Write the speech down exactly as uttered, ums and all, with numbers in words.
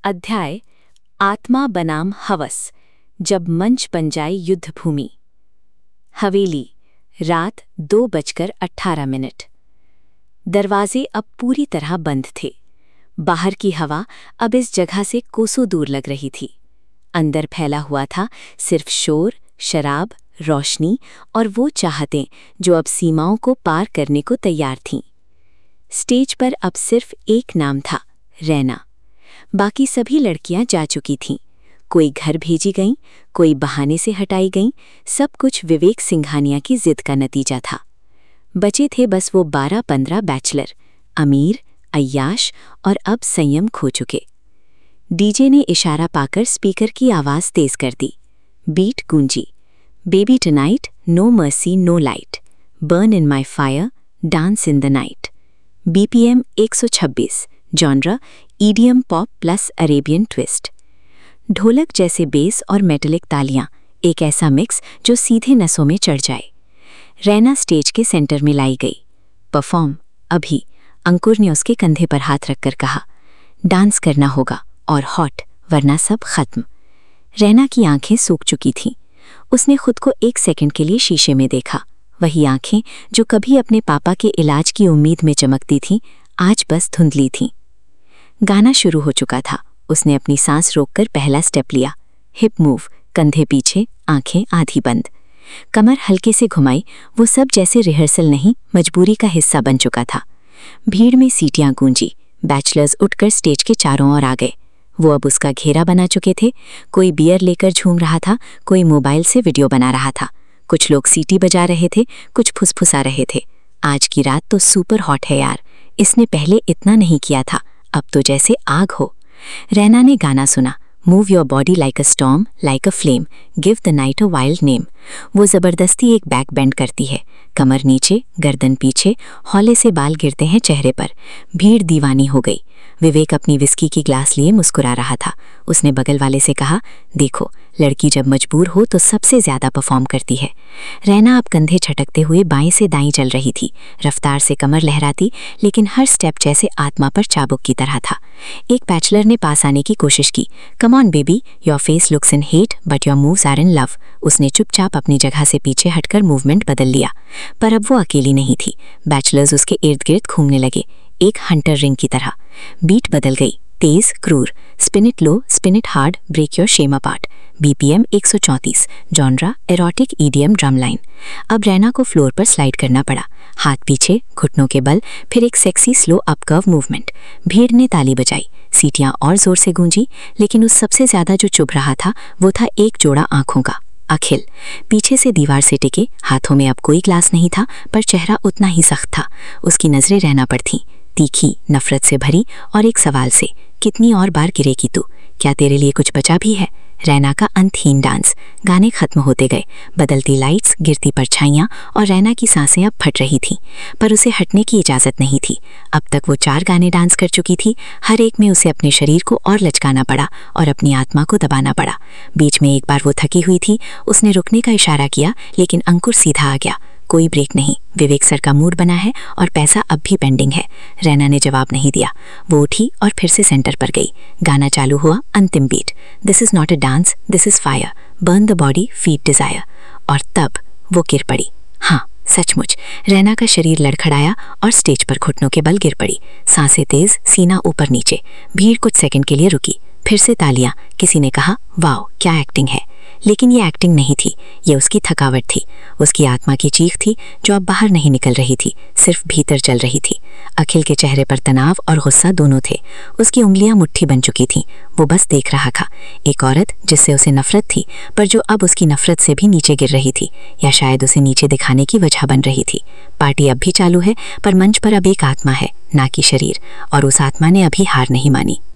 अध्याय आत्मा बनाम हवस, जब मंच बन जाए युद्ध भूमि। हवेली, रात दो बजकर अट्ठारह मिनट। दरवाजे अब पूरी तरह बंद थे। बाहर की हवा अब इस जगह से कोसों दूर लग रही थी। अंदर फैला हुआ था सिर्फ शोर, शराब, रोशनी और वो चाहतें जो अब सीमाओं को पार करने को तैयार थीं। स्टेज पर अब सिर्फ एक नाम था, रैना। बाकी सभी लड़कियां जा चुकी थीं। कोई घर भेजी गईं, कोई बहाने से हटाई गईं। सब कुछ विवेक सिंघानिया की जिद का नतीजा था। बचे थे बस वो बारह पंद्रह बैचलर, अमीर, अय्याश और अब संयम खो चुके। डीजे ने इशारा पाकर स्पीकर की आवाज़ तेज कर दी। बीट गूंजी। Baby tonight, no mercy no light, burn in my fire, dance in the night. BPM एक सौ छब्बीस, genre EDM pop plus Arabian twist. ढोलक जैसे बेस और मेटलिक तालियां, एक ऐसा मिक्स जो सीधे नसों में चढ़ जाए। रैना स्टेज के सेंटर में लाई गई। परफॉर्म अभी, अंकुर ने उसके कंधे पर हाथ रखकर कहा। डांस करना होगा और हॉट, वरना सब खत्म। रैना की आंखें सूख चुकी थीं। उसने खुद को एक सेकंड के लिए शीशे में देखा। वही आंखें जो कभी अपने पापा के इलाज की उम्मीद में चमकती थीं, आज बस धुंधली थीं। गाना शुरू हो चुका था। उसने अपनी सांस रोककर पहला स्टेप लिया। हिप मूव, कंधे पीछे, आंखें आधी बंद, कमर हल्के से घुमाई। वो सब जैसे रिहर्सल नहीं, मजबूरी का हिस्सा बन चुका था। भीड़ में सीटियां गूंजी। बैचलर्स उठकर स्टेज के चारों ओर आ गए। वो अब उसका घेरा बना चुके थे। कोई बियर लेकर झूम रहा था, कोई मोबाइल से वीडियो बना रहा था। कुछ लोग सीटी बजा रहे थे, कुछ फुसफुसा रहे थे। आज की रात तो सुपर हॉट है यार, इसने पहले इतना नहीं किया था, अब तो जैसे आग हो। रैना ने गाना सुना। Move your body like a storm, like a flame, give the night a wild name. वो ज़बरदस्ती एक बैक बेंड करती है, कमर नीचे, गर्दन पीछे, हौले से बाल गिरते हैं चेहरे पर। भीड़ दीवानी हो गई। विवेक अपनी विस्की की ग्लास लिए मुस्कुरा रहा था। उसने बगल वाले से कहा, देखो, लड़की जब मजबूर हो तो सबसे ज्यादा परफॉर्म करती है। रैना अब कंधे छटकते हुए बाएं से दाईं चल रही थी, रफ्तार से कमर लहराती, लेकिन हर स्टेप जैसे आत्मा पर चाबुक की तरह था। एक बैचलर ने पास आने की कोशिश की। Come on baby, your face looks in hate but your moves are in love. उसने चुपचाप अपनी जगह से पीछे हटकर मूवमेंट बदल लिया। पर अब वो अकेली नहीं थी। बैचलर्स उसके इर्द गिर्द घूमने लगे, एक हंटर रिंग की तरह। बीट बदल गई, तेज, क्रूर। Spin it low, spin it hard, break your shame apart. BPM एक सौ चौंतीस, genre erotic EDM drum line. अब रैना को फ्लोर पर स्लाइड करना पड़ा। हाथ पीछे, घुटनों के बल, फिर एक सेक्सी स्लो अपकर्व मूवमेंट। भीड़ ने ताली बजाई, सीटियां और जोर से गूंजी, लेकिन उस सबसे ज्यादा जो चुभ रहा था वो था एक जोड़ा आंखों का। अखिल पीछे से दीवार से टिके, हाथों में अब कोई ग्लास नहीं था, पर चेहरा उतना ही सख्त था। उसकी नजरें रैना पर थीं, तीखी, नफरत से भरी, और एक सवाल से, कितनी और बार गिरेगी तू? क्या तेरे लिए कुछ बचा भी है? रैना का अंतहीन डांस। गाने खत्म होते गए, बदलती लाइट्स, गिरती परछाइयां, और रैना की सांसें अब फट रही थीं, पर उसे हटने की इजाजत नहीं थी। अब तक वो चार गाने डांस कर चुकी थी। हर एक में उसे अपने शरीर को और लचकाना पड़ा और अपनी आत्मा को दबाना पड़ा। बीच में एक बार वो थकी हुई थी। उसने रुकने का इशारा किया, लेकिन अंकुर सीधा आ गया। कोई ब्रेक नहीं, विवेक सर का मूड बना है और पैसा अब भी पेंडिंग है। रैना ने जवाब नहीं दिया। वो उठी और फिर से सेंटर पर गई। गाना चालू हुआ, अंतिम बीट। This is not a dance, this is fire, burn the body, feed desire. और तब वो गिर पड़ी। हाँ, सचमुच, रैना का शरीर लड़खड़ाया और स्टेज पर घुटनों के बल गिर पड़ी। सांसें तेज, सीना ऊपर नीचे। भीड़ कुछ सेकंड के लिए रुकी, फिर से तालियां। किसी ने कहा, वाओ, क्या एक्टिंग है। लेकिन ये एक्टिंग नहीं थी, ये उसकी थकावट थी, उसकी आत्मा की चीख थी जो अब बाहर नहीं निकल रही थी, सिर्फ भीतर चल रही थी। अखिल के चेहरे पर तनाव और गुस्सा दोनों थे। उसकी उंगलियां मुट्ठी बन चुकी थीं। वो बस देख रहा था। एक औरत जिससे उसे नफरत थी, पर जो अब उसकी नफरत से भी नीचे गिर रही थी, या शायद उसे नीचे दिखाने की वजह बन रही थी। पार्टी अब भी चालू है, पर मंच पर अब एक आत्मा है, ना कि शरीर, और उस आत्मा ने अभी हार नहीं मानी।